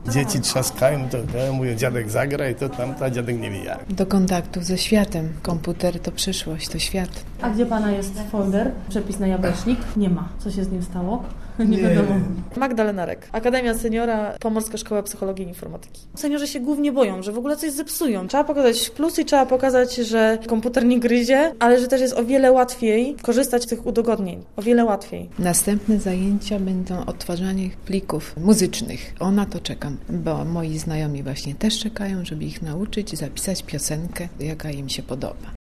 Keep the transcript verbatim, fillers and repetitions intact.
Dzieci trzaskają, to ja mówię, dziadek zagra i to tamta, dziadek nie wie jak. Do kontaktu ze światem. Komputer to przyszłość, to świat. A gdzie pana jest folder? Przepis na jabłecznik? Nie ma. Co się z nim stało? Nie wiadomo. Magdalena Rek, Akademia Seniora, Pomorska Szkoła Psychologii i Informatyki. Seniorzy się głównie boją, że w ogóle coś zepsują. Trzeba pokazać plusy, trzeba pokazać, że komputer nie gryzie, ale że też jest o wiele łatwiej korzystać z tych udogodnień. O wiele łatwiej. Następne zajęcia będą odtwarzanie plików muzycznych. O, na to czekam, bo moi znajomi właśnie też czekają, żeby ich nauczyć, zapisać piosenkę, jaka im się podoba.